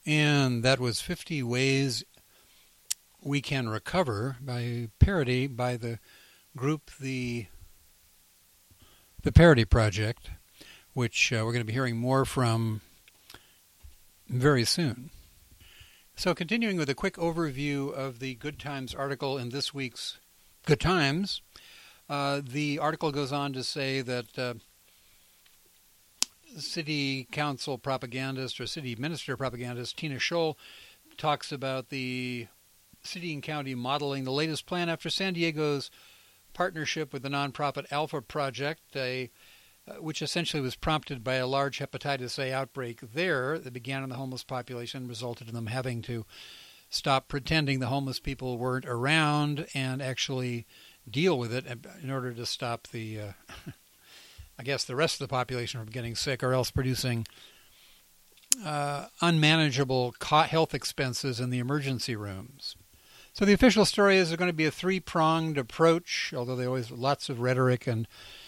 And that was 50 Ways We Can Recover, by parody by the group The Parody Project, which we're going to be hearing more from very soon. So continuing with a quick overview of the Good Times article in this week's Good Times, the article goes on to say that city council propagandist or city minister propagandist Tina Scholl talks about the city and county modeling the latest plan after San Diego's partnership with the nonprofit Alpha Project, which essentially was prompted by a large hepatitis A outbreak there that began in the homeless population, resulted in them having to stop pretending the homeless people weren't around and actually deal with it in order to stop the I guess the rest of the population from getting sick, or else producing unmanageable health expenses in the emergency rooms. So the official story is there's going to be a three-pronged approach, although they always lots of rhetoric, and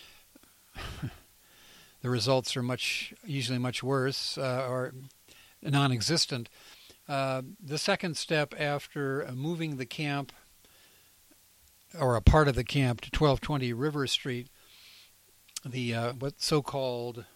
the results are usually much worse or non-existent. The second step after moving the camp, or a part of the camp, to 1220 River Street, the what's so-called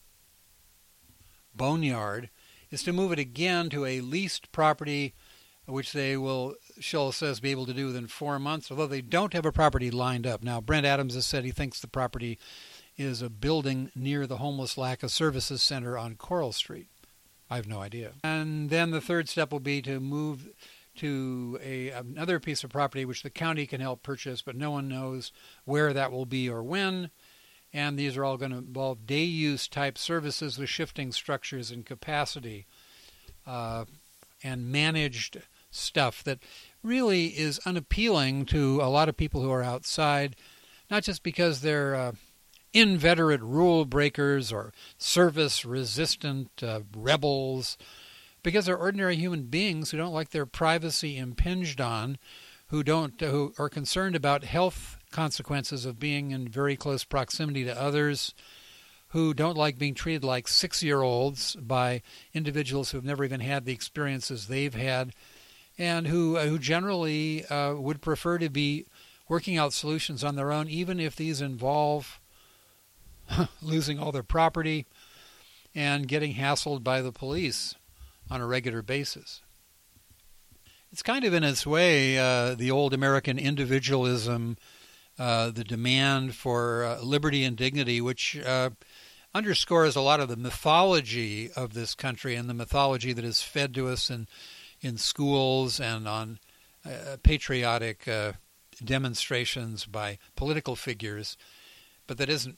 boneyard, is to move it again to a leased property, which they will, Scholl says, be able to do within 4 months, although they don't have a property lined up. Now, Brent Adams has said he thinks the property is a building near the Homeless Lack of Services Center on Coral Street. I have no idea. And then the third step will be to move to another piece of property which the county can help purchase, but no one knows where that will be or when. And these are all going to involve day-use type services with shifting structures and capacity and managed stuff that really is unappealing to a lot of people who are outside, not just because they're inveterate rule breakers or service-resistant rebels, because they're ordinary human beings who don't like their privacy impinged on, who are concerned about health consequences of being in very close proximity to others, who don't like being treated like 6-year-olds by individuals who have never even had the experiences they've had, and who generally would prefer to be working out solutions on their own, even if these involve losing all their property and getting hassled by the police on a regular basis. It's kind of in its way the old American individualism, the demand for liberty and dignity, which underscores a lot of the mythology of this country and the mythology that is fed to us in schools and on patriotic demonstrations by political figures, but that isn't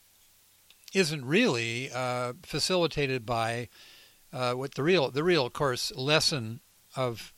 really facilitated by what the real, of course, lesson of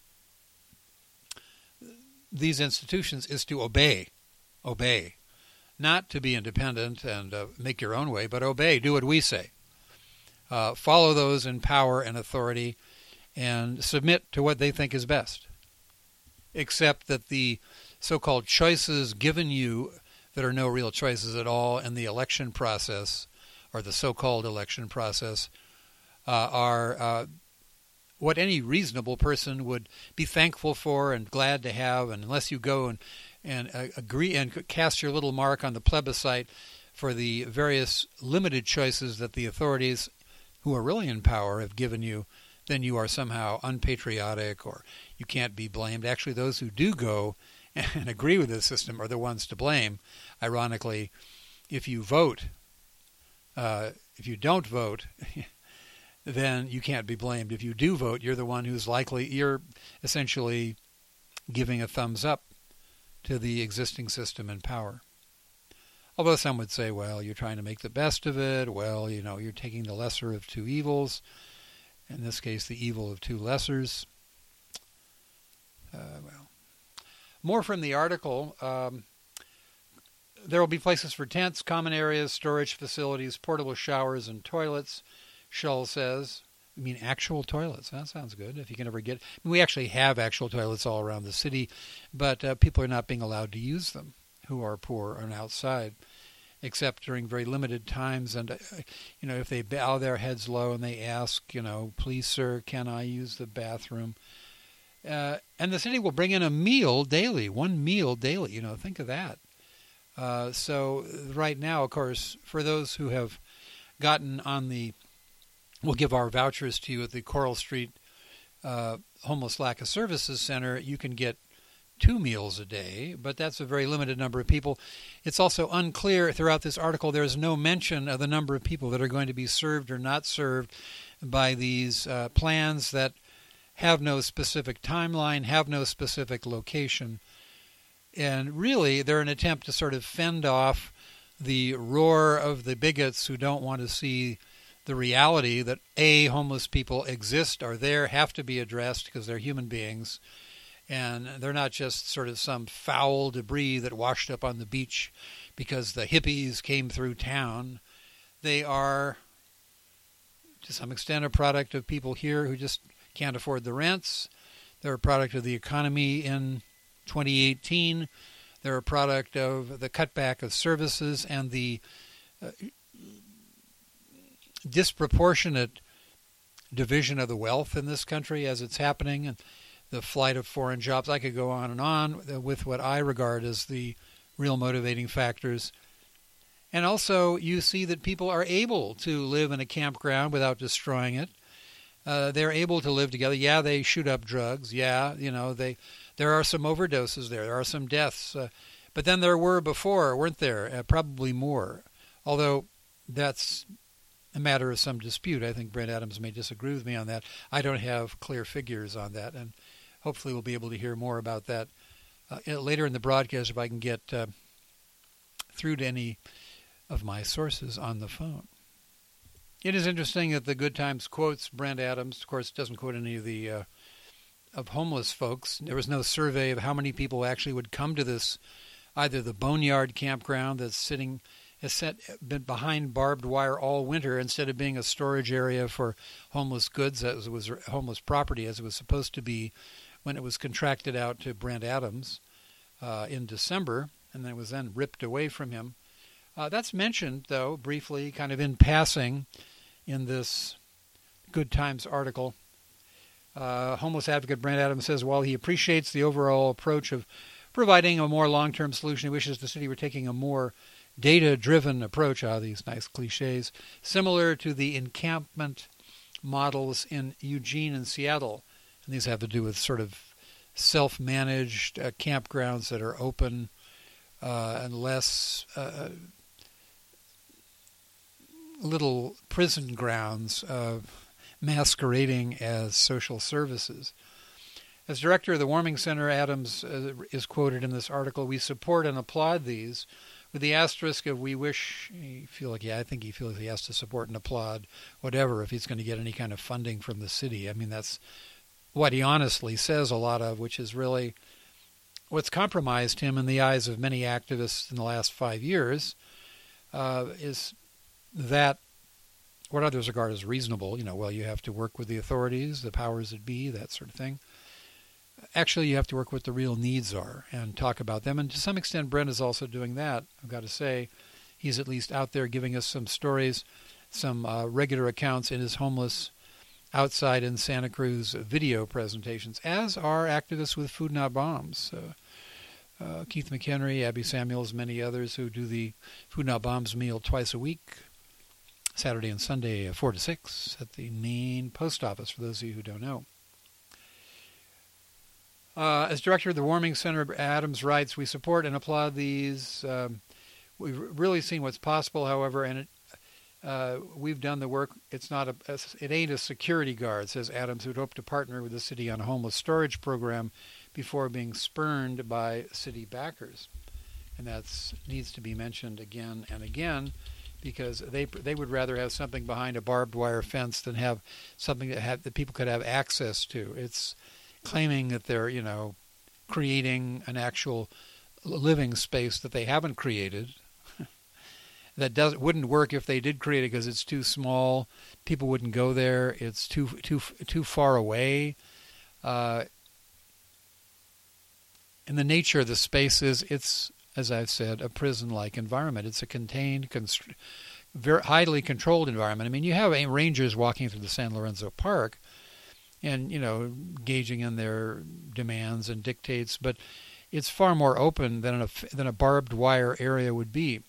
these institutions is to obey, not to be independent and make your own way, but obey, do what we say. Follow those in power and authority and submit to what they think is best. Except that the so-called choices given you that are no real choices at all in the election process, or the so-called election process, are what any reasonable person would be thankful for and glad to have, and unless you go and agree and cast your little mark on the plebiscite for the various limited choices that the authorities who are really in power have given you, then you are somehow unpatriotic or you can't be blamed. Actually, those who do go and agree with the system are the ones to blame. Ironically, if you vote, if you don't vote, then you can't be blamed. If you do vote, you're the one you're essentially giving a thumbs up to the existing system in power. Although some would say, well, you're trying to make the best of it. Well, you're taking the lesser of two evils. In this case, the evil of two lessers. More from the article. There will be places for tents, common areas, storage facilities, portable showers, and toilets, Scholl says. I mean, actual toilets. That sounds good. If you can ever get... we actually have actual toilets all around the city, but people are not being allowed to use them who are poor and outside. except during very limited times. And, if they bow their heads low and they ask, please, sir, can I use the bathroom? And the city will bring in a meal daily, one meal daily. Think of that. So right now, of course, for those who have gotten on we'll give our vouchers to you at the Coral Street Homeless Lack of Services Center, you can get 2 meals a day, but that's a very limited number of people. It's also unclear throughout this article, there's no mention of the number of people that are going to be served or not served by these plans that have no specific timeline, have no specific location. And really, they're an attempt to sort of fend off the roar of the bigots who don't want to see the reality that, A, homeless people exist, are there, have to be addressed because they're human beings, and they're not just sort of some foul debris that washed up on the beach because the hippies came through town. They are, to some extent, a product of people here who just can't afford the rents. They're a product of the economy in 2018. They're a product of the cutback of services and the disproportionate division of the wealth in this country as it's happening, and the flight of foreign jobs. I could go on and on with what I regard as the real motivating factors. And also, you see that people are able to live in a campground without destroying it. They're able to live together. Yeah, they shoot up drugs. Yeah, there are some overdoses there. There are some deaths. But then there were before, weren't there? Probably more. Although that's a matter of some dispute. I think Brent Adams may disagree with me on that. I don't have clear figures on that, and hopefully we'll be able to hear more about that later in the broadcast if I can get through to any of my sources on the phone. It is interesting that the Good Times quotes Brent Adams. Of course, doesn't quote any of the of homeless folks. There was no survey of how many people actually would come to this, either the Boneyard campground that's been behind barbed wire all winter instead of being a storage area for homeless goods, as it was homeless property, as it was supposed to be when it was contracted out to Brent Adams in December, and then it was then ripped away from him. That's mentioned, though, briefly, kind of in passing, in this Good Times article. Homeless advocate Brent Adams says, while he appreciates the overall approach of providing a more long-term solution, he wishes the city were taking a more data-driven approach, these nice cliches, similar to the encampment models in Eugene and Seattle. And these have to do with sort of self-managed campgrounds that are open and less little prison grounds masquerading as social services. As director of the Warming Center, Adams is quoted in this article, "We support and applaud these, with the asterisk of we wish," I think he feels he has to support and applaud whatever if he's going to get any kind of funding from the city. I mean, that's what he honestly says a lot of, which is really what's compromised him in the eyes of many activists in the last 5 years, is that what others regard as reasonable, you have to work with the authorities, the powers that be, that sort of thing. Actually, you have to work what the real needs are and talk about them. And to some extent, Brent is also doing that. I've got to say, he's at least out there giving us some stories, some regular accounts in his homeless outside in Santa Cruz video presentations, as are activists with Food Not Bombs. Keith McHenry, Abby Samuels, many others who do the Food Not Bombs meal twice a week, Saturday and Sunday, 4 to 6, at the main post office, for those of you who don't know. As director of the Warming Center, Adams writes, "We support and applaud these. We've really seen what's possible, however, and we've done the work. It ain't a security guard," says Adams, who'd hoped to partner with the city on a homeless storage program before being spurned by city backers. And that needs to be mentioned again and again, because they would rather have something behind a barbed wire fence than have something that people could have access to. It's claiming that they're, creating an actual living space that they haven't created. That wouldn't work if they did create it because it's too small. People wouldn't go there. It's too far away. And the nature of the space is it's as I've said, a prison-like environment. It's a contained, very highly controlled environment. I mean, you have rangers walking through the San Lorenzo Park and, gauging in their demands and dictates, but it's far more open than a barbed wire area would be.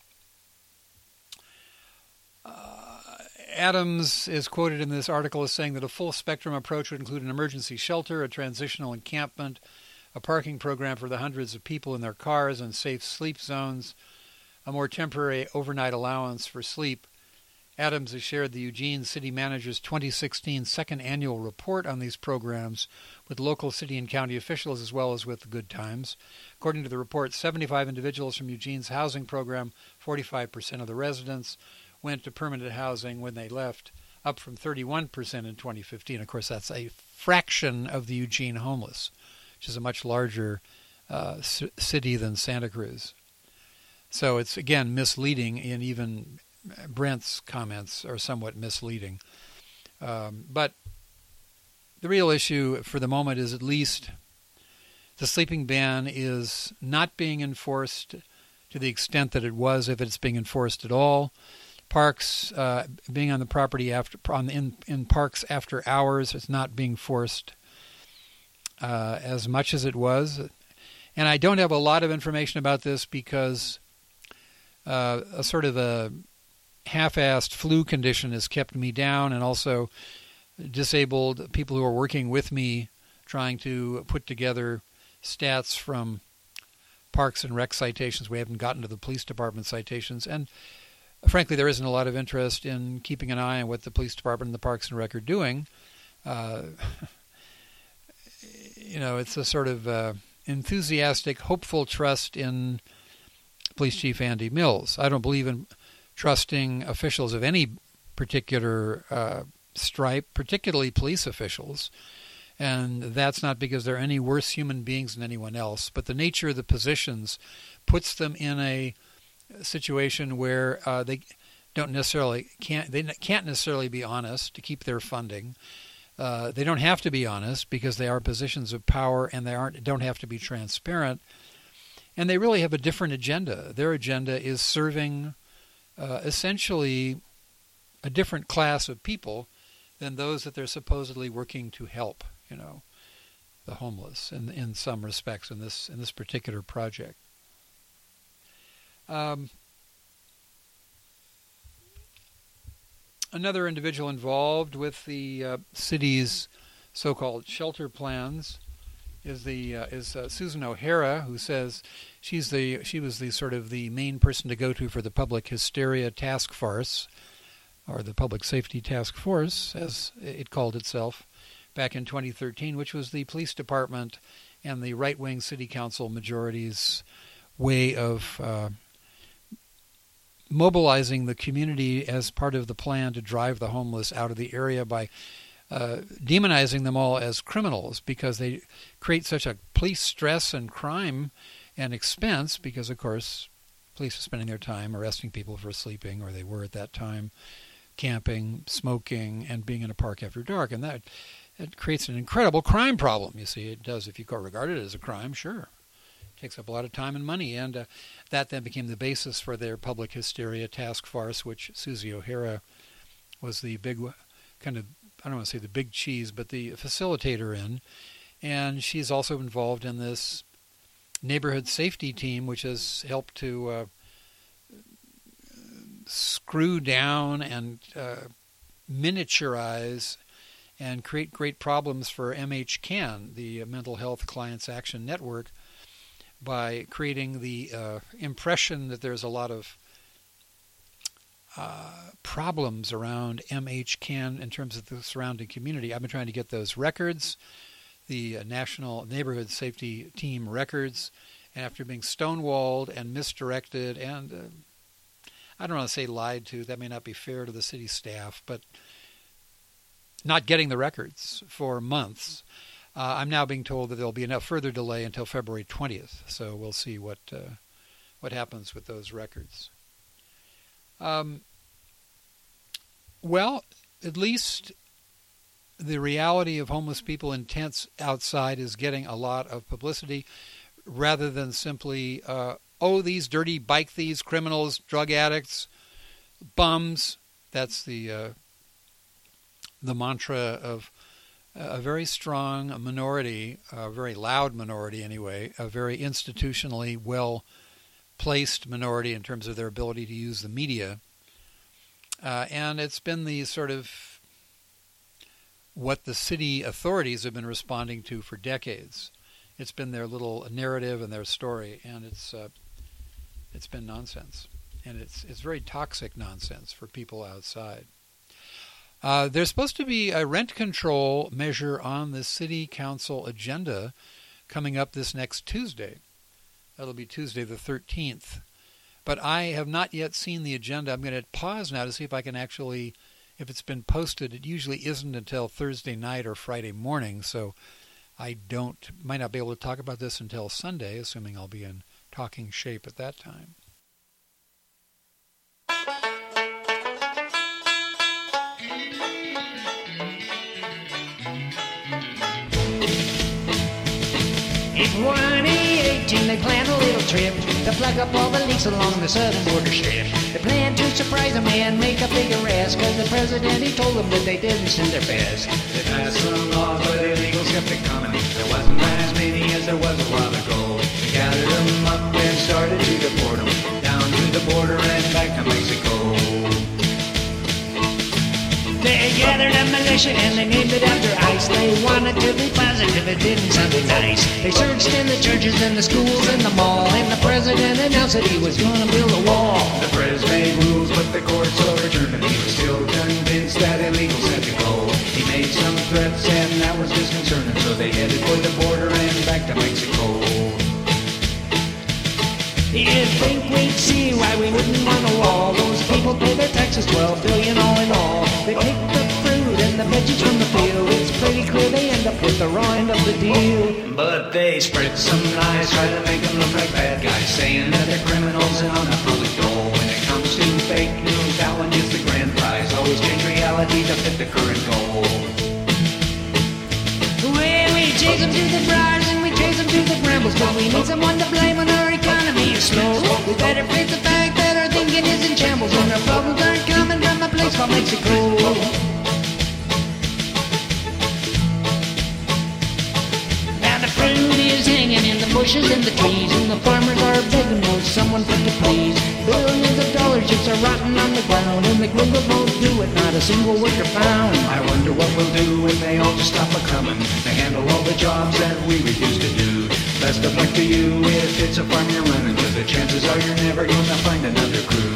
Adams is quoted in this article as saying that a full spectrum approach would include an emergency shelter, a transitional encampment, a parking program for the hundreds of people in their cars, and safe sleep zones, a more temporary overnight allowance for sleep. Adams has shared the Eugene City Manager's 2016 second annual report on these programs with local city and county officials as well as with the Good Times. According to the report, 75 individuals from Eugene's housing program, 45% of the residents, went to permanent housing when they left, up from 31% in 2015. Of course, that's a fraction of the Eugene homeless, which is a much larger city than Santa Cruz. So it's, again, misleading, and even Brent's comments are somewhat misleading. But the real issue for the moment is at least the sleeping ban is not being enforced to the extent that it was, if it's being enforced at all. Parks, being on the property in parks after hours, it's not being forced as much as it was. And I don't have a lot of information about this because a sort of a half-assed flu condition has kept me down, and also disabled people who are working with me trying to put together stats from Parks and Rec citations. We haven't gotten to the police department citations, and frankly, there isn't a lot of interest in keeping an eye on what the police department and the Parks and Rec are doing. It's a sort of enthusiastic, hopeful trust in Police Chief Andy Mills. I don't believe in trusting officials of any particular stripe, particularly police officials. And that's not because they're any worse human beings than anyone else, but the nature of the positions puts them in a situation where they can't necessarily be honest to keep their funding. They don't have to be honest because they are positions of power, and they don't have to be transparent. And they really have a different agenda. Their agenda is serving essentially a different class of people than those that they're supposedly working to help. The homeless in some respects in this particular project. Another individual involved with the city's so-called shelter plans is Susan O'Hara, who says she was the sort of the main person to go to for the Public Hysteria Task Force, or the Public Safety Task Force, as it called itself, back in 2013, which was the police department and the right-wing city council majority's way of mobilizing the community as part of the plan to drive the homeless out of the area by demonizing them all as criminals, because they create such a police stress and crime and expense, because, of course, police are spending their time arresting people for sleeping, or they were at that time, camping, smoking, and being in a park after dark. And that it creates an incredible crime problem. You see, it does. If you regard it as a crime, sure. It takes up a lot of time and money. And that then became the basis for their Public Hysteria Task Force, which Susie O'Hara was the big kind of, I don't want to say the big cheese, but the facilitator in. And she's also involved in this neighborhood safety team, which has helped to screw down and miniaturize and create great problems for MHCAN, the Mental Health Clients Action Network, by creating the impression that there's a lot of problems around MHCAN in terms of the surrounding community. I've been trying to get those records, the National Neighborhood Safety Team records, and after being stonewalled and misdirected and, I don't want to say lied to, that may not be fair to the city staff, but not getting the records for months. I'm now being told that there'll be enough further delay until February 20th, so we'll see what happens with those records. Well, at least the reality of homeless people in tents outside is getting a lot of publicity, rather than simply oh, these dirty bike thieves, criminals, drug addicts, bums. That's the mantra of a very strong minority, a very loud minority anyway, a very institutionally well-placed minority in terms of their ability to use the media. And it's been the sort of what the city authorities have been responding to for decades. It's been their little narrative and their story, and it's been nonsense. And it's very toxic nonsense for people outside. There's supposed to be a rent control measure on the city council agenda coming up this next Tuesday. That'll be Tuesday the 13th. But I have not yet seen the agenda. I'm going to pause now to see if I can actually, if it's been posted. It usually isn't until Thursday night or Friday morning, so I might not be able to talk about this until Sunday, assuming I'll be in talking shape at that time. In 2018 they planned a little trip to flag up all the leaks along the southern border strip. They planned to surprise them and make a big arrest, cause the president, he told them that they didn't send their best. They passed some laws, but illegals kept it coming. There wasn't as many as there was a while ago. They gathered them up and started to deport them down to the border and back to Mexico. They gathered a militia and they named it after ICE. They wanted to be positive, it didn't sound nice. They searched in the churches and the schools and the mall, and the president announced that he was gonna build a wall. The president made rules, but the courts overturned them. He was still convinced that illegals had to go. He made some threats and that was disconcerting, so they headed for the border and back to Mexico. You'd think we'd see why we wouldn't want a wall. Those people pay their taxes, $12 billion all in all. They pick the fruit and the veggies from the field. It's pretty clear they end up with the raw end of the deal. But they spread some lies, try to make them look like bad guys, saying that they're criminals and on the public dole. When it comes to fake news, that one is the grand prize. Always change reality to fit the current goal. Well, we chase them to the briars and we chase them to the brambles, but we need someone to blame when our economy is slow. We better face the fact that our thinking is in shambles, and our problems aren't coming from a place called Mexico. Now the fruit is hanging in the bushes and the trees, and the farmers are begging for someone for to please. Billions of dollars just are rotting on the ground, and the gringos won't do it, not a single worker found. I wonder what we'll do if they all just stop a-coming to handle all the jobs that we refuse to do. Best of luck to you if it's a farm you're running, cause the chances are you're never gonna find another crew.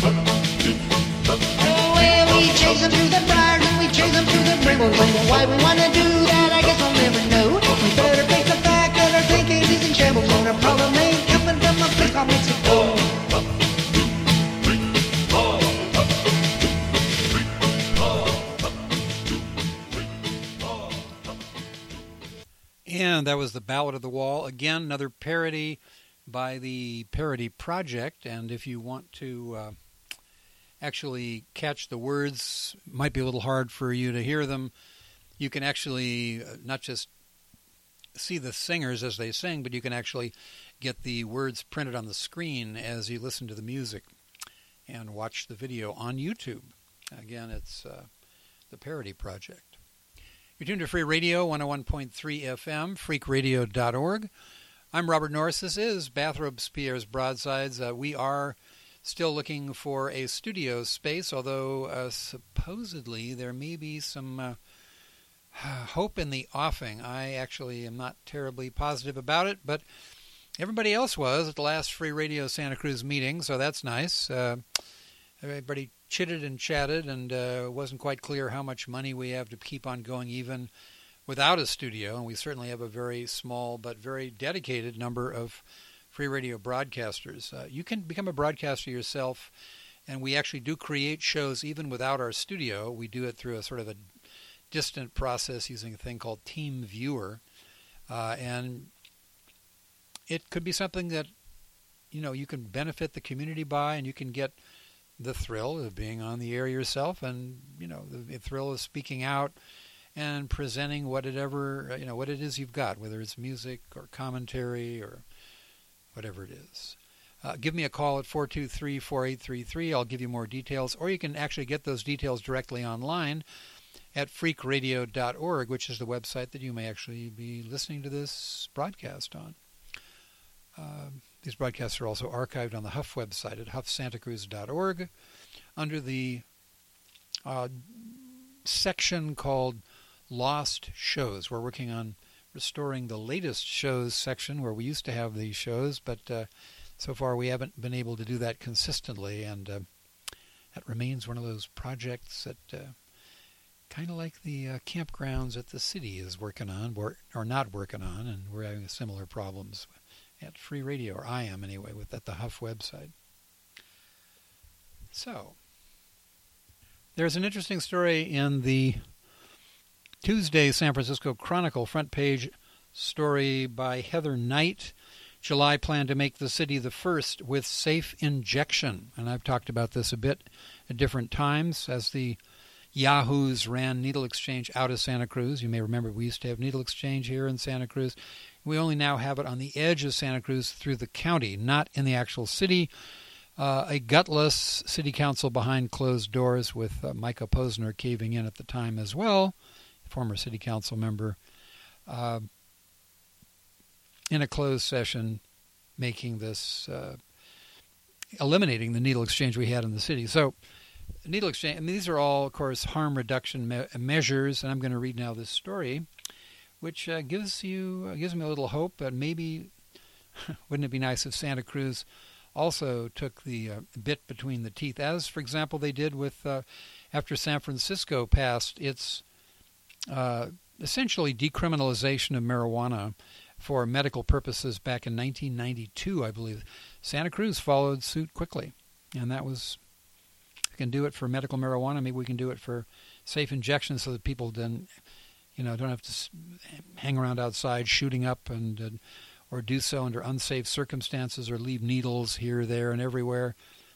Oh, well, we chase them to the briars and we chase them to the brambles, and why we wanna do that, I guess we'll never know. We better face the fact that our thinking is in shambles, and our problem ain't coming from a place called Mexico. And that was the Ballad of the Wall. Again, another parody by the Parody Project. And if you want to actually catch the words, it might be a little hard for you to hear them. You can actually not just see the singers as they sing, but you can actually get the words printed on the screen as you listen to the music and watch the video on YouTube. Again, it's the Parody Project. You're tuned to Free Radio, 101.3 FM, freakradio.org. I'm Robert Norris. This is Bathrobes Pierre's Broadsides. We are still looking for a studio space, although supposedly there may be some hope in the offing. I actually am not terribly positive about it, but everybody else was at the last Free Radio Santa Cruz meeting, so that's nice. Everybody chitted and chatted, and it wasn't quite clear how much money we have to keep on going even without a studio, and we certainly have a very small but very dedicated number of free radio broadcasters. You can become a broadcaster yourself, and we actually do create shows even without our studio. We do it through a sort of a distant process using a thing called Team Viewer, and it could be something that you can benefit the community by, and you can get the thrill of being on the air yourself, and the thrill of speaking out and presenting what it is you've got, whether it's music or commentary or whatever it is. Give me a call at 423-4833. I'll give you more details, or you can actually get those details directly online at freakradio.org, which is the website that you may actually be listening to this broadcast on. These broadcasts are also archived on the Huff website at huffsantacruz.org under the section called Lost Shows. We're working on restoring the latest shows section where we used to have these shows, but so far we haven't been able to do that consistently, and that remains one of those projects that kind of like the campgrounds that the city is working on, or not working on, and we're having similar problems at Free Radio, or I am anyway, at the Huff website. So, there's an interesting story in the Tuesday San Francisco Chronicle front page story by Heather Knight. July plan to make the city the first with safe injection. And I've talked about this a bit at different times as the Yahoos ran needle exchange out of Santa Cruz. You may remember we used to have needle exchange here in Santa Cruz. We only now have it on the edge of Santa Cruz through the county, not in the actual city. A gutless city council behind closed doors with Micah Posner caving in at the time as well, former city council member, in a closed session making this, eliminating the needle exchange we had in the city. So needle exchange, I mean, these are all, of course, harm reduction measures, and I'm going to read now this story, which gives me a little hope that maybe, wouldn't it be nice if Santa Cruz also took the bit between the teeth, as, for example, they did with, after San Francisco passed its essentially decriminalization of marijuana for medical purposes back in 1992, I believe. Santa Cruz followed suit quickly, and that was, we can do it for medical marijuana, maybe we can do it for safe injections so that people then, don't have to hang around outside shooting up and or do so under unsafe circumstances or leave needles here, there, and everywhere.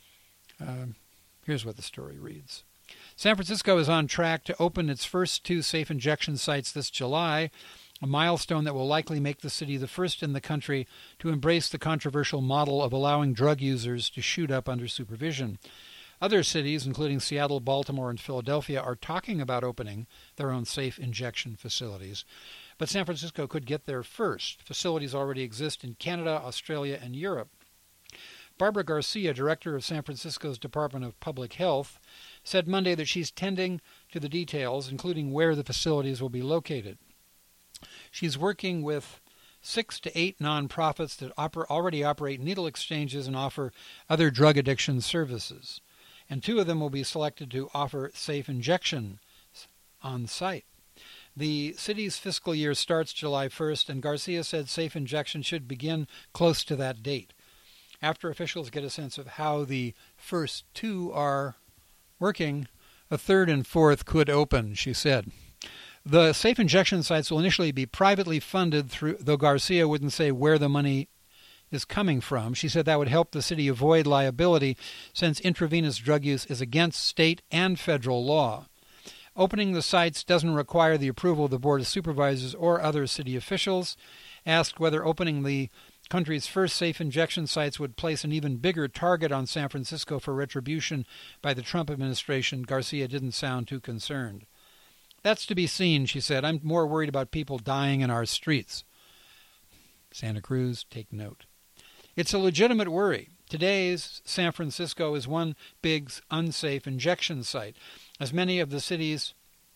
Here's what the story reads. San Francisco is on track to open its first 2 safe injection sites this July, a milestone that will likely make the city the first in the country to embrace the controversial model of allowing drug users to shoot up under supervision. Other cities, including Seattle, Baltimore, and Philadelphia, are talking about opening their own safe injection facilities. But San Francisco could get there first. Facilities already exist in Canada, Australia, and Europe. Barbara Garcia, director of San Francisco's Department of Public Health, said Monday that she's tending to the details, including where the facilities will be located. She's working with 6 to 8 nonprofits that already operate needle exchanges and offer other drug addiction services. And 2 of them will be selected to offer safe injection on site. The city's fiscal year starts July 1st, and Garcia said safe injection should begin close to that date. After officials get a sense of how the first 2 are working, a 3rd and 4th could open, she said. The safe injection sites will initially be privately funded, though Garcia wouldn't say where the money is coming from. She said that would help the city avoid liability since intravenous drug use is against state and federal law. Opening the sites doesn't require the approval of the Board of Supervisors or other city officials. Asked whether opening the country's first safe injection sites would place an even bigger target on San Francisco for retribution by the Trump administration, Garcia didn't sound too concerned. That's to be seen, she said. I'm more worried about people dying in our streets. Santa Cruz, take note. It's a legitimate worry. Today's San Francisco is one big unsafe injection site. As many of the city's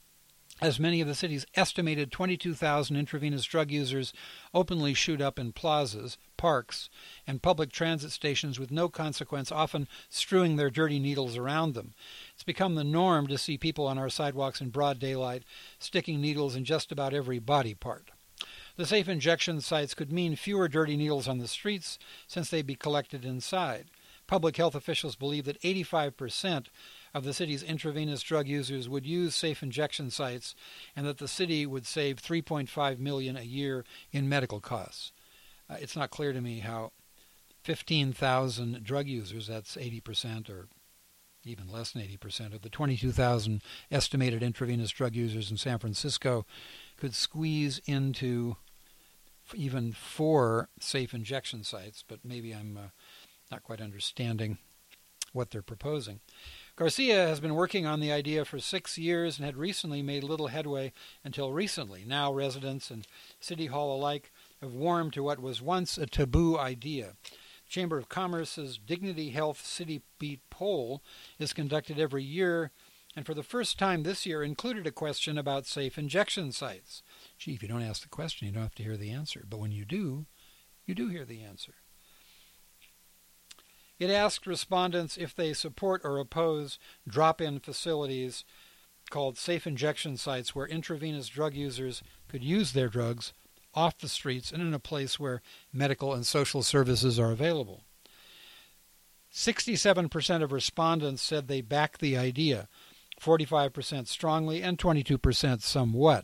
estimated 22,000 intravenous drug users openly shoot up in plazas, parks, and public transit stations with no consequence, often strewing their dirty needles around them. It's become the norm to see people on our sidewalks in broad daylight sticking needles in just about every body part. The safe injection sites could mean fewer dirty needles on the streets since they'd be collected inside. Public health officials believe that 85% of the city's intravenous drug users would use safe injection sites and that the city would save $3.5 million a year in medical costs. It's not clear to me how 15,000 drug users, that's 80% or even less than 80% of the 22,000 estimated intravenous drug users in San Francisco, could squeeze into even 4 safe injection sites, but maybe I'm not quite understanding what they're proposing. Garcia has been working on the idea for 6 years and had recently made little headway until recently. Now residents and City Hall alike have warmed to what was once a taboo idea. Chamber of Commerce's Dignity Health City Beat poll is conducted every year, and for the first time this year included a question about safe injection sites. Gee, if you don't ask the question, you don't have to hear the answer. But when you do hear the answer. It asked respondents if they support or oppose drop-in facilities called safe injection sites where intravenous drug users could use their drugs off the streets and in a place where medical and social services are available. 67% of respondents said they back the idea, 45% strongly, and 22% somewhat.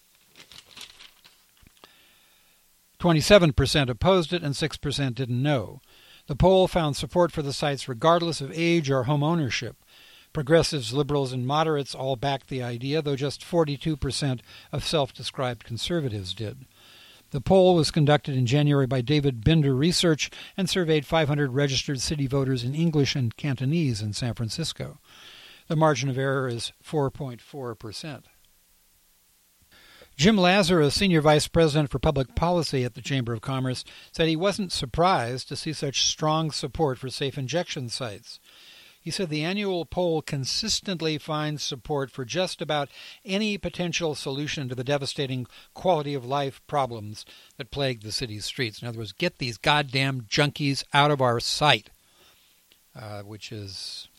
27% opposed it, and 6% didn't know. The poll found support for the sites regardless of age or home ownership. Progressives, liberals, and moderates all backed the idea, though just 42% of self-described conservatives did. The poll was conducted in January by David Binder Research and surveyed 500 registered city voters in English and Cantonese in San Francisco. The margin of error is 4.4%. Jim Lazarus, Senior Vice President for Public Policy at the Chamber of Commerce, said he wasn't surprised to see such strong support for safe injection sites. He said the annual poll consistently finds support for just about any potential solution to the devastating quality of life problems that plague the city's streets. In other words, get these goddamn junkies out of our sight, which is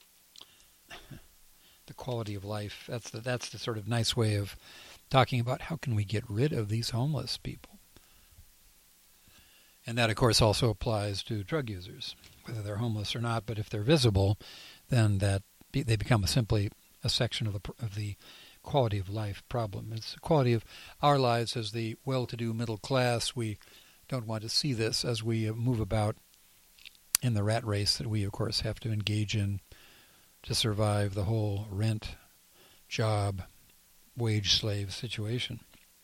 the quality of life. That's the sort of nice way of talking about how can we get rid of these homeless people. And that, of course, also applies to drug users, whether they're homeless or not. But if they're visible, then they become simply a section of the quality of life problem. It's the quality of our lives as the well-to-do middle class. We don't want to see this as we move about in the rat race that we, of course, have to engage in to survive the whole rent, job, wage slave situation.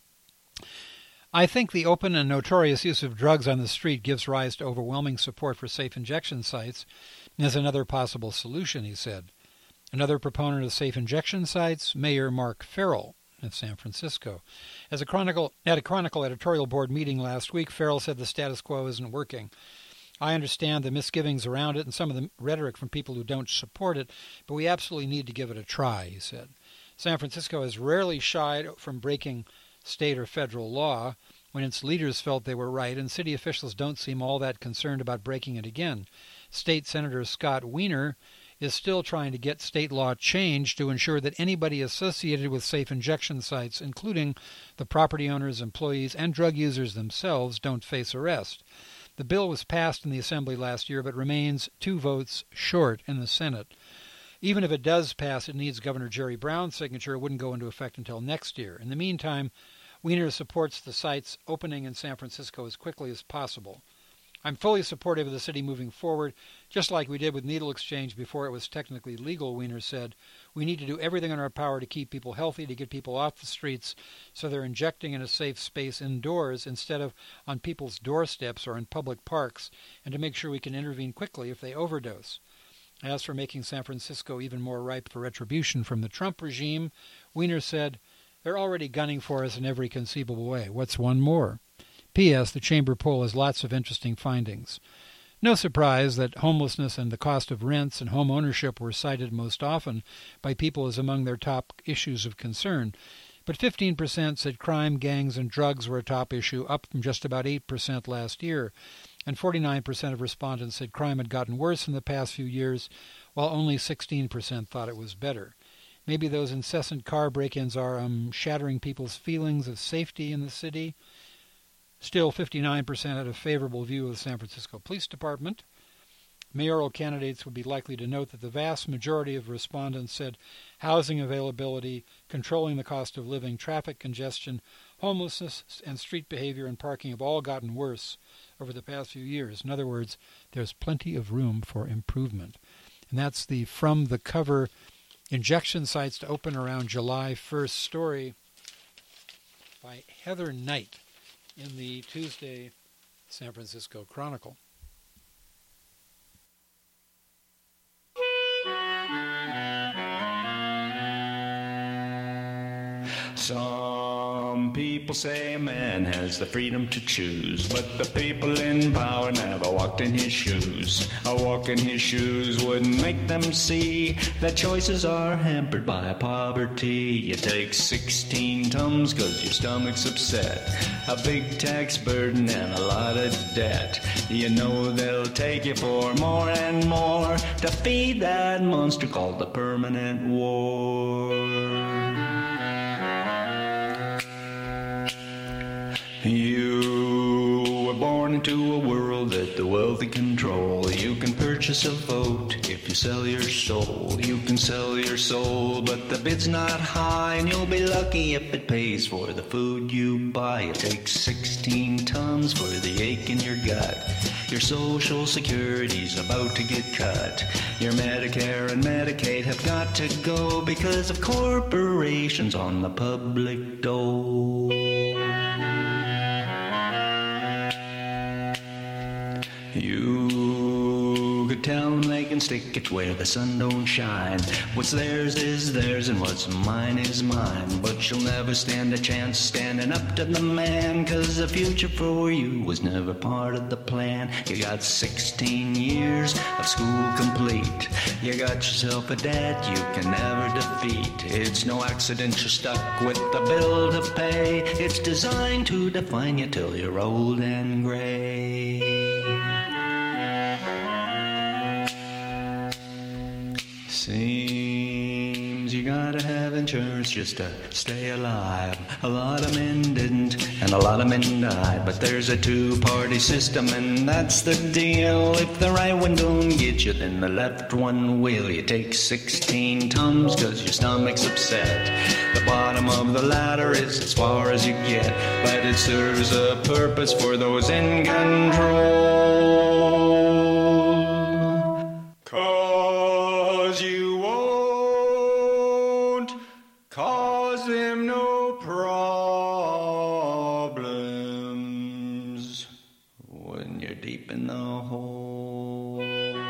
I think the open and notorious use of drugs on the street gives rise to overwhelming support for safe injection sites as another possible solution, he said. Another proponent of safe injection sites, Mayor Mark Farrell of San Francisco. At a Chronicle editorial board meeting last week, Farrell said the status quo isn't working. I understand the misgivings around it and some of the rhetoric from people who don't support it, but we absolutely need to give it a try, he said. San Francisco has rarely shied from breaking state or federal law when its leaders felt they were right, and city officials don't seem all that concerned about breaking it again. State Senator Scott Wiener is still trying to get state law changed to ensure that anybody associated with safe injection sites, including the property owners, employees, and drug users themselves, don't face arrest. The bill was passed in the Assembly last year, but remains 2 votes short in the Senate. Even if it does pass, it needs Governor Jerry Brown's signature. It wouldn't go into effect until next year. In the meantime, Wiener supports the site's opening in San Francisco as quickly as possible. I'm fully supportive of the city moving forward, just like we did with needle exchange before it was technically legal, Wiener said. We need to do everything in our power to keep people healthy, to get people off the streets so they're injecting in a safe space indoors instead of on people's doorsteps or in public parks, and to make sure we can intervene quickly if they overdose. As for making San Francisco even more ripe for retribution from the Trump regime, Wiener said, they're already gunning for us in every conceivable way. What's one more? P.S. The Chamber poll has lots of interesting findings. No surprise that homelessness and the cost of rents and home ownership were cited most often by people as among their top issues of concern. But 15% said crime, gangs, and drugs were a top issue, up from just about 8% last year. And 49% of respondents said crime had gotten worse in the past few years, while only 16% thought it was better. Maybe those incessant car break-ins are shattering people's feelings of safety in the city. Still, 59% had a favorable view of the San Francisco Police Department. Mayoral candidates would be likely to note that the vast majority of respondents said housing availability, controlling the cost of living, traffic congestion, homelessness, and street behavior and parking have all gotten worse over the past few years. In other words, there's plenty of room for improvement. And that's the From the Cover Injection Sites to Open Around July 1st story by Heather Knight in the Tuesday San Francisco Chronicle. Some people say a man has the freedom to choose, but the people in power never walked in his shoes. A walk in his shoes wouldn't make them see that choices are hampered by poverty. You take 16 Tums 'cause your stomach's upset, a big tax burden and a lot of debt. You know they'll take you for more and more to feed that monster called the permanent war. You were born into a world that the wealthy control. You can purchase a vote if you sell your soul. You can sell your soul, but the bid's not high, and you'll be lucky if it pays for the food you buy. It takes 16 tons for the ache in your gut. Your Social Security's about to get cut. Your Medicare and Medicaid have got to go because of corporations on the public dole. You could tell them they can stick it where the sun don't shine. What's theirs is theirs and what's mine is mine. But you'll never stand a chance standing up to the man, 'cause the future for you was never part of the plan. You got 16 years of school complete. You got yourself a debt you can never defeat. It's no accident you're stuck with the bill to pay. It's designed to define you till you're old and gray. Seems you gotta have insurance just to stay alive. A lot of men didn't, and a lot of men died. But there's a two-party system, and that's the deal. If the right one don't get you, then the left one will. You take 16 Tums 'cause your stomach's upset. The bottom of the ladder is as far as you get, but it serves a purpose for those in control. 'Cause you won't cause them no problems when you're deep in the hole.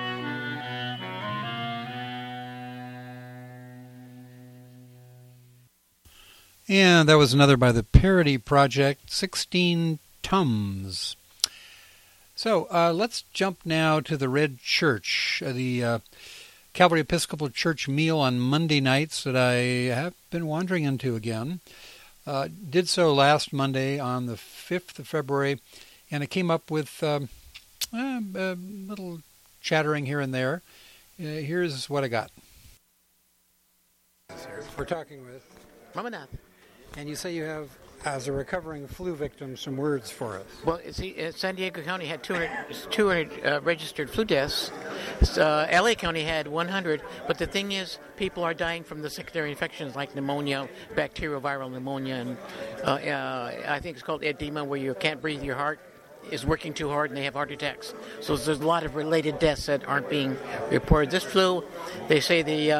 And that was another by the Parody Project, 16 Tums. So let's jump now to the Red Church, the Calvary Episcopal Church meal on Monday nights that I have been wandering into again. Did so last Monday on the 5th of February, and I came up with a little chattering here and there. Here's what I got. We're talking with Ramanath. And you say you have, as a recovering flu victim, some words for us. Well, see, San Diego County had 200 registered flu deaths. LA County had 100. But the thing is, people are dying from the secondary infections like pneumonia, bacterial viral pneumonia, and I think it's called edema, where you can't breathe, your heart is working too hard, and they have heart attacks. So there's a lot of related deaths that aren't being reported. This flu, they say the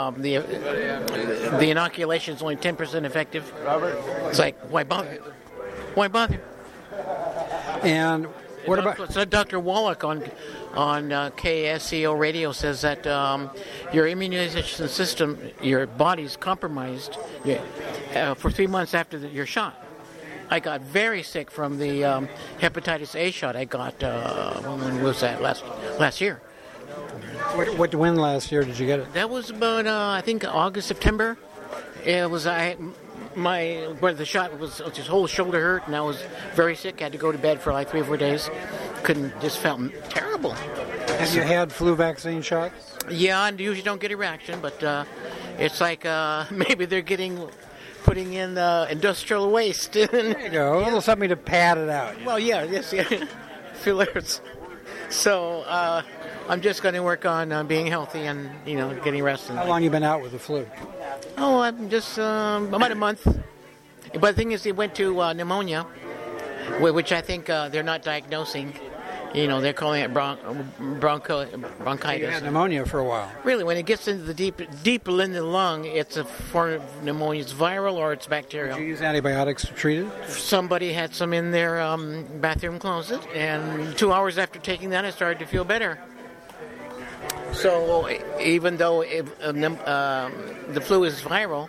inoculation is only 10% effective. Robert, it's like, why bother? Why bother? And what about? So Dr. Wallach on KSCO radio says that your immunization system, your body's compromised for 3 months after your shot. I got very sick from the hepatitis A shot I got, when was that, last year. When last year did you get it? That was about, I think, August, September. It was, where the shot was, his whole shoulder hurt, and I was very sick. I had to go to bed for like 3 or 4 days. Just felt terrible. Have you had flu vaccine shots? Yeah, I usually don't get a reaction, but it's like maybe they're putting in industrial waste. There you go. A little something to pad it out. Well, yes. Fillers. So I'm just going to work on being healthy and, getting rest. How long you been out with the flu? Oh, I'm just about a month. But the thing is, they went to pneumonia, which I think they're not diagnosing. They're calling it bronchitis. You had pneumonia for a while. Really, when it gets into the deep in the lung, it's a form of pneumonia. It's viral or it's bacterial. Did you use antibiotics to treat it? Somebody had some in their bathroom closet, and 2 hours after taking that, I started to feel better. So even though the flu is viral,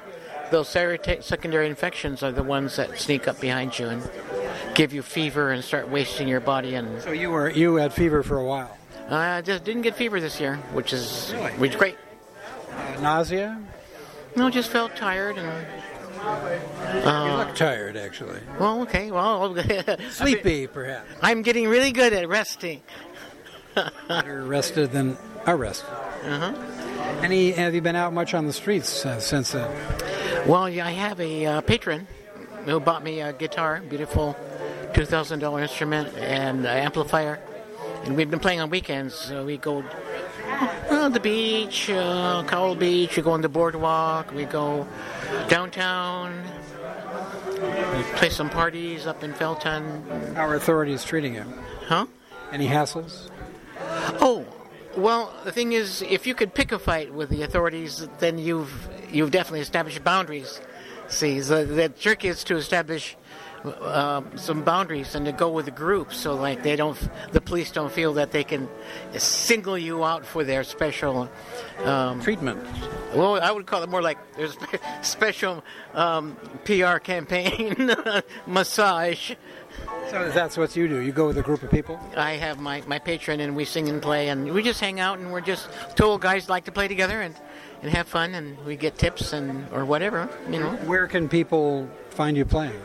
those secondary infections are the ones that sneak up behind you and give you fever and start wasting your body. And So you had fever for a while. I just didn't get fever this year, which is great. Nausea? No, just felt tired and. You look tired, actually. Well, okay. Well, Sleepy, perhaps. I'm getting really good at resting. Better rested than arrested. Uh-huh. Have you been out much on the streets since then? Well, yeah, I have a patron who bought me a guitar, beautiful $2,000 instrument and amplifier, and we've been playing on weekends. So we go on the beach, Cowell Beach. We go on the boardwalk. We go downtown. We play some parties up in Felton. How are authorities treating you? Huh? Any hassles? Oh, well, the thing is, if you could pick a fight with the authorities, then you've definitely established boundaries. See, the trick is to establish some boundaries and to go with a group, so like the police don't feel that they can single you out for their special Treatment. Well, I would call it more like there's special PR campaign massage. So that's what you do. You go with a group of people? I have my patron, and we sing and play, and we just hang out, and we're just two old guys like to play together and have fun, and we get tips or whatever, you know. Where can people find you playing?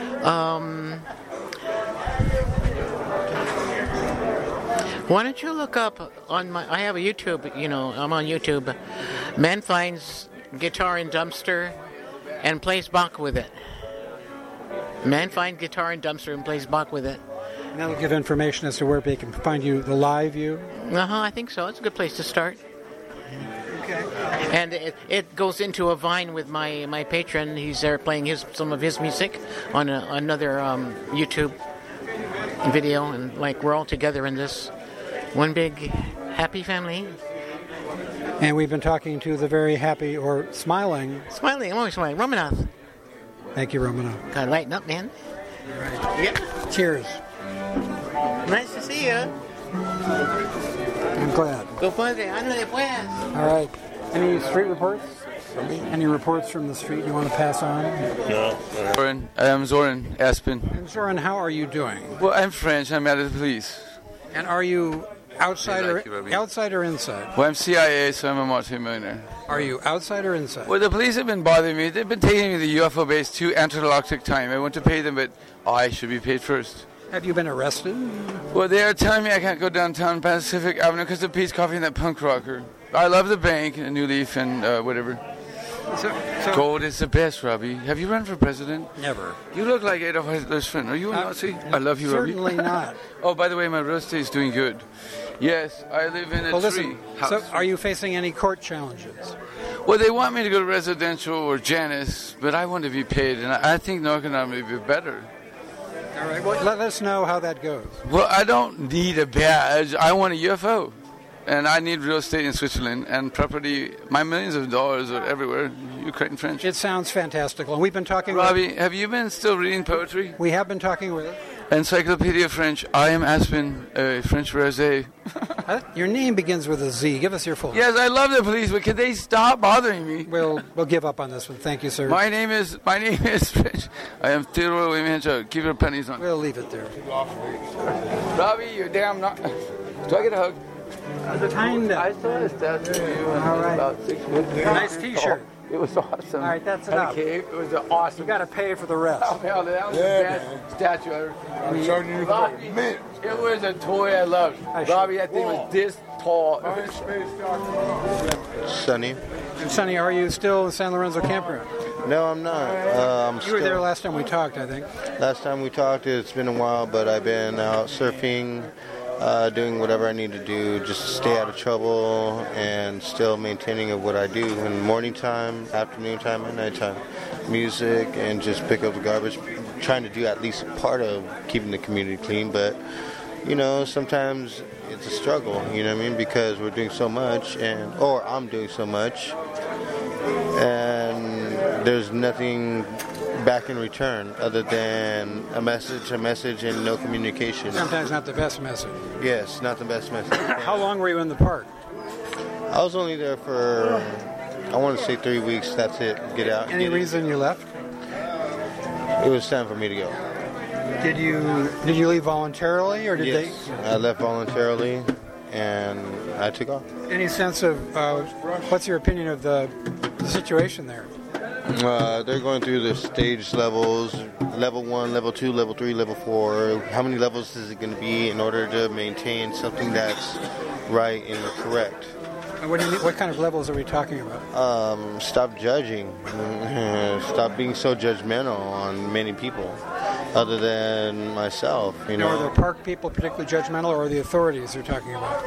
Why don't you look up on I have a YouTube, I'm on YouTube. Man finds guitar in dumpster and plays Bach with it. Man finds guitar in dumpster and plays Bach with it. And that'll give information as to where they can find you, the live view? I think so. It's a good place to start. Okay. And it goes into a Vine with my patron. He's there playing some of his music on another YouTube video, and like we're all together in this one big happy family. And we've been talking to the very happy or smiling. I'm always smiling. Romanoff. Thank you, Romanoff. Gotta lighten up, man. Right. Yeah. Cheers. Nice to see you. I'm glad. Go padre, ándale pues. All right. Any street reports? Any reports from the street you want to pass on? No. Zoran, I'm Zoran Aspen. And Zoran, how are you doing? Well, I'm French. I'm out of the police. And are you outside They like you, Robbie. outside or inside? Well, I'm CIA, so I'm a multi-millionaire. Are you outside or inside? Well, the police have been bothering me. They've been taking me to the UFO base to Antarctic time. I want to pay them, but I should be paid first. Have you been arrested? Well, they are telling me I can't go downtown Pacific Avenue because of Pete's Coffee and that punk rocker. I love the bank and New Leaf and whatever. So Gold is the best, Robbie. Have you run for president? Never. You look like Adolf Hitler's friend. Are you a Nazi? I love you, Robbie. Certainly not. Oh, by the way, my real estate is doing good. Yes, I live in a Well, tree listen, house. so are you facing any court challenges? Well, they want me to go to residential or Janus, but I want to be paid, and I think Narconon may be better. All right. Well, let us know how that goes. Well, I don't need a badge. I want a UFO. And I need real estate in Switzerland and property. My millions of dollars are everywhere. Ukraine, French. It sounds fantastical. And we've been talking Robbie, have you been still reading poetry? We have been talking with Encyclopedia French. I am Aspen, a French rosé. Your name begins with a Z. Give us your full name. Yes, I love the police, but can they stop bothering me? We'll give up on this one. Thank you, sir. My name is French. I am Theodore William. Keep your pennies on. We'll leave it there. Robbie, you're damn not. Do I get a hug? Kind of. I saw a statue of you when All I was right. about 6 foot. Nice T-shirt. It was awesome. All right, that's At enough. a cave. It was awesome. You got to pay for the rest. Oh, hell, that was the best statue ever. I'm charging you for a minute. It was a toy I loved. Robbie, that thing was this tall. Sonny? And Sonny, are you still in San Lorenzo campground? No, I'm not. You were there last time we talked, I think. Last time we talked, it's been a while, but I've been out surfing, doing whatever I need to do just to stay out of trouble and still maintaining of what I do in morning time, afternoon time, and nighttime. Music and just pick up the garbage, trying to do at least part of keeping the community clean, but you know, sometimes it's a struggle, you know what I mean, because we're doing so much, or I'm doing so much, and there's nothing back in return other than a message, and no communication. Sometimes not the best message. Yes, not the best message. How long were you in the park? I was only there for I want to say 3 weeks. That's it. Get out. Any reason you left? It was time for me to go. Did you leave voluntarily, or did Yes, I left voluntarily, and I took off. they? Any sense of what's your opinion of the situation there? They're going through the stage levels, level 1, level 2, level 3, level 4. How many levels is it going to be in order to maintain something that's right and correct? What do you mean, what kind of levels are we talking about? Stop judging. Stop being so judgmental on many people other than myself, you know. Are the park people particularly judgmental, or are the authorities you're talking about?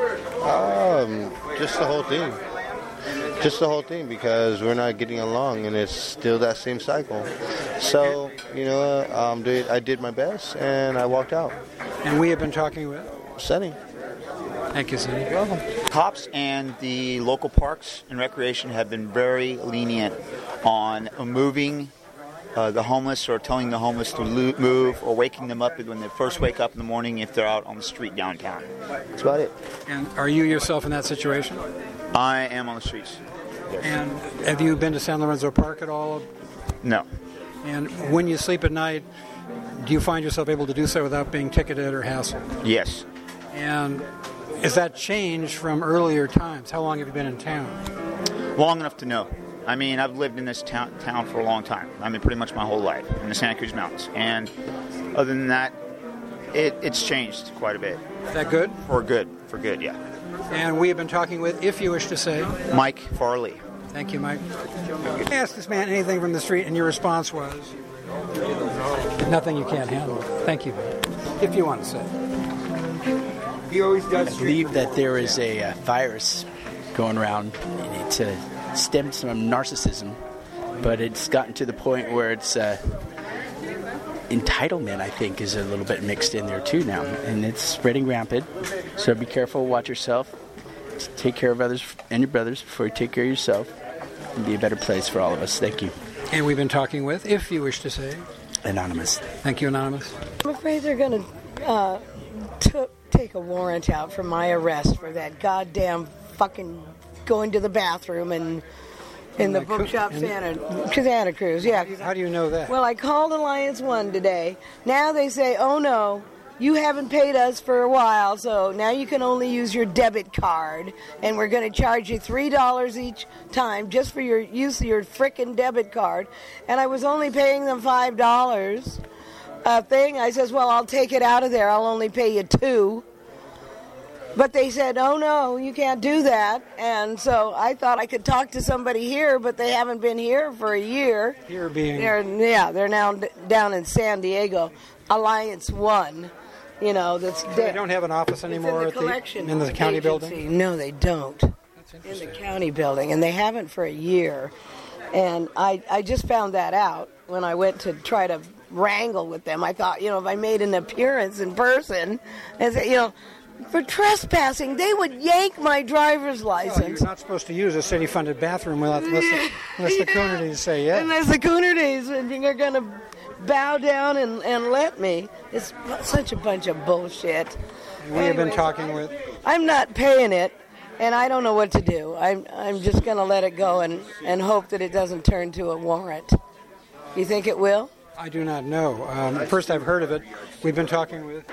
Just the whole thing. Just the whole thing, because we're not getting along, and it's still that same cycle. So, you know, I did my best, and I walked out. And we have been talking with Sonny. Thank you, Sonny. You're welcome. Cops and the local parks and recreation have been very lenient on moving the homeless, or telling the homeless to move, or waking them up when they first wake up in the morning if they're out on the street downtown. That's about it. And are you yourself in that situation? I am on the streets. Yes. And have you been to San Lorenzo Park at all? No. And when you sleep at night, do you find yourself able to do so without being ticketed or hassled? Yes. And is that changed from earlier times? How long have you been in town? Long enough to know. I mean, I've lived in this town for a long time. I mean, pretty much my whole life in the Santa Cruz Mountains. And other than that, it's changed quite a bit. Is that good? For good, yeah. And we have been talking with, if you wish to say, Mike Farley. Thank you, Mike. I asked this man anything from the street, and your response was, nothing you can't handle. Thank you, if you want to say. He always does. I believe that there is a virus going around, and it's stemmed from narcissism, but it's gotten to the point where it's entitlement, I think, is a little bit mixed in there too now, and it's spreading rampant. So be careful, watch yourself, take care of others and your brothers before you take care of yourself, and be a better place for all of us. Thank you. And we've been talking with, if you wish to say, Anonymous. Thank you, Anonymous. I'm afraid they're going to take a warrant out for my arrest for that goddamn fucking going to the bathroom and in the bookshop Santa Cruz. Yeah. How do you know that? Well, I called Alliance One today. Now they say, oh no, you haven't paid us for a while, so now you can only use your debit card, and we're going to charge you $3 each time just for your use of your frickin' debit card. And I was only paying them $5 a thing. I says, well, I'll take it out of there. I'll only pay you $2. But they said, oh, no, you can't do that. And so I thought I could talk to somebody here, but they haven't been here for a year. Here being? They're now down in San Diego. Alliance One, you know. They don't have an office anymore in the county building? No, they don't. In the county building, and they haven't for a year. And I just found that out when I went to try to wrangle with them. I thought, if I made an appearance in person and said, for trespassing, they would yank my driver's license. Well, you're not supposed to use a city-funded bathroom unless the Coonerties say yes. Unless the Coonerties are going to bow down and let me. It's such a bunch of bullshit. We have been talking with... I'm not paying it, and I don't know what to do. I'm just going to let it go and hope that it doesn't turn to a warrant. You think it will? I do not know. First I've heard of it. We've been talking with...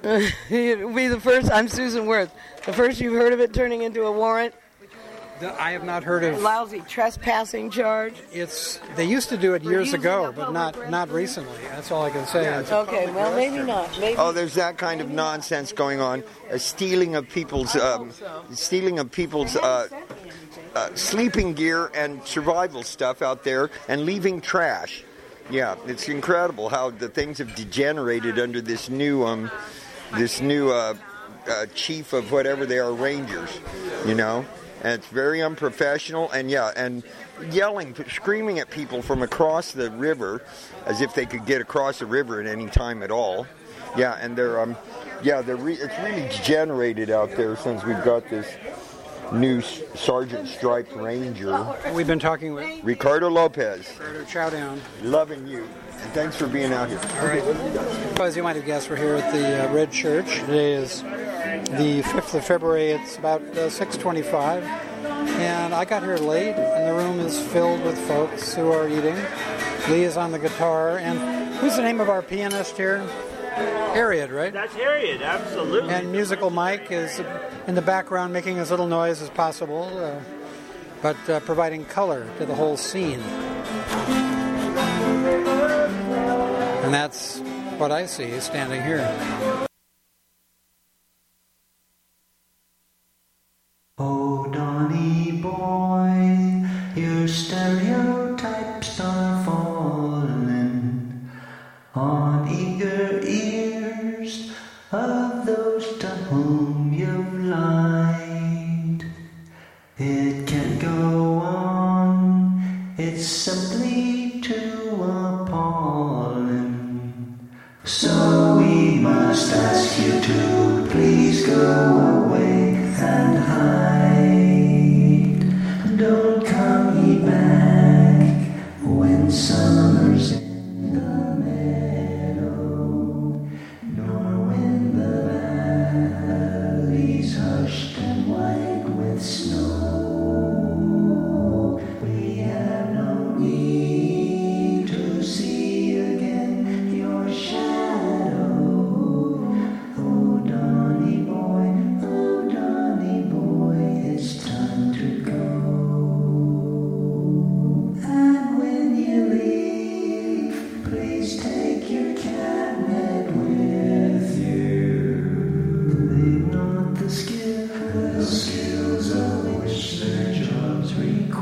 It'll be the first. I'm Susan Worth. The first you've heard of it turning into a warrant? I have not heard of... A lousy trespassing charge? They used to do it years ago, but not recently. That's all I can say. Okay, well, maybe not. Maybe. Oh, there's that kind of nonsense going on. Stealing of people's sleeping gear and survival stuff out there and leaving trash. Yeah, it's incredible how the things have degenerated under this new chief of whatever they are, Rangers, and it's very unprofessional, and yelling, screaming at people from across the river as if they could get across the river at any time at all. Yeah, and it's really degenerated out there since we've got this new Sergeant Striped Ranger. We've been talking with Ricardo Lopez. Ricardo, chow down. Loving you. And thanks for being out here. All right. Well, as you might have guessed, we're here at the Red Church. Today is the 5th of February. It's about 6:25. And I got here late, and the room is filled with folks who are eating. Lee is on the guitar, and who's the name of our pianist here? Harriet, right? That's Harriet, absolutely. And Musical Mike is in the background making as little noise as possible, but providing color to the whole scene. And that's what I see standing here. Oh, Donny boy, your stereotypes are falling on eager ears of those to whom you've lied. It can't go on, it's simply too appalling. So we must ask you to please go away and hide. Don't come ye back when summer's in the meadow, nor when the valley's hushed and white with snow. We have no need to see again your shadow. Oh, Donny boy, it's time to go. And when you leave, please take your cabinet with you. Leave not the skills of which their jobs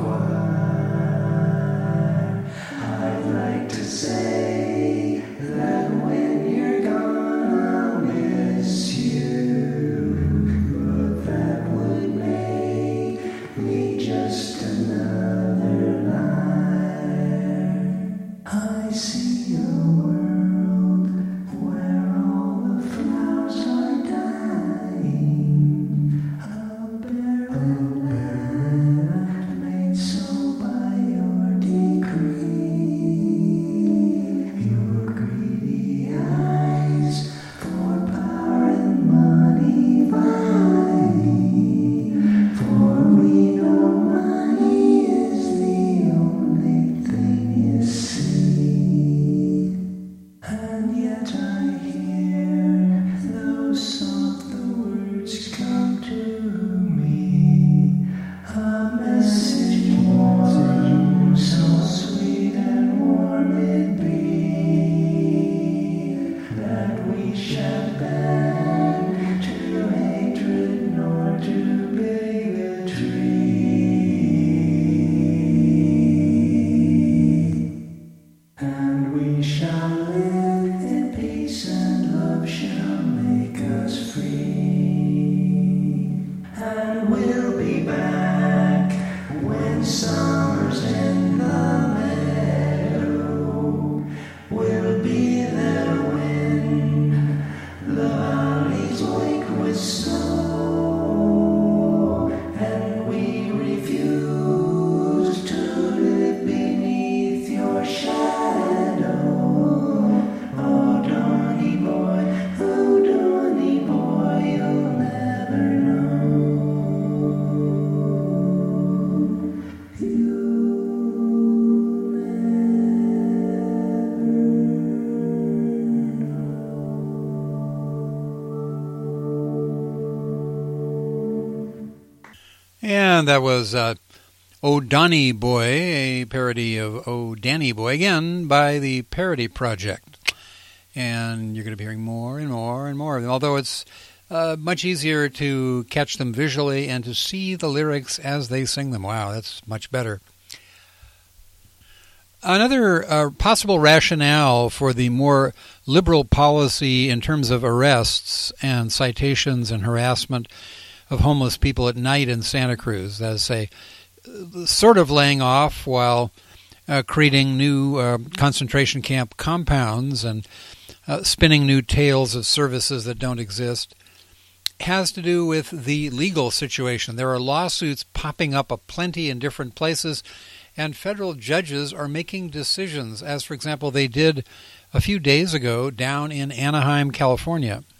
require. I'd like to say that when you're gone, I'll miss you, but that would make me just another liar. I see a world where all the flowers are dying, a barren land made so by your decree. Your greedy eyes for power and money vying, for we know money is the only thing you see. And yet I hear those soft words come to me, a message warm, so sweet and warm it be, that we shall bend to hatred nor to bigotry. And we shall live in peace and love shall make us free. And we'll be back when summer's in the meadow. We'll be there when the valleys wake with snow. And we refuse to live beneath your shadow. Oh, Donny boy, you'll never know. And that was Oh Donny Boy, a parody of Oh Danny Boy, again by the Parody Project. And you're going to be hearing more and more and more of them, although it's much easier to catch them visually and to see the lyrics as they sing them. Wow, that's much better. Another possible rationale for the more liberal policy in terms of arrests and citations and harassment of homeless people at night in Santa Cruz, that is, say, sort of laying off while creating new concentration camp compounds and spinning new tales of services that don't exist, has to do with the legal situation. There are lawsuits popping up aplenty in different places, and federal judges are making decisions, as, for example, they did a few days ago down in Anaheim, California.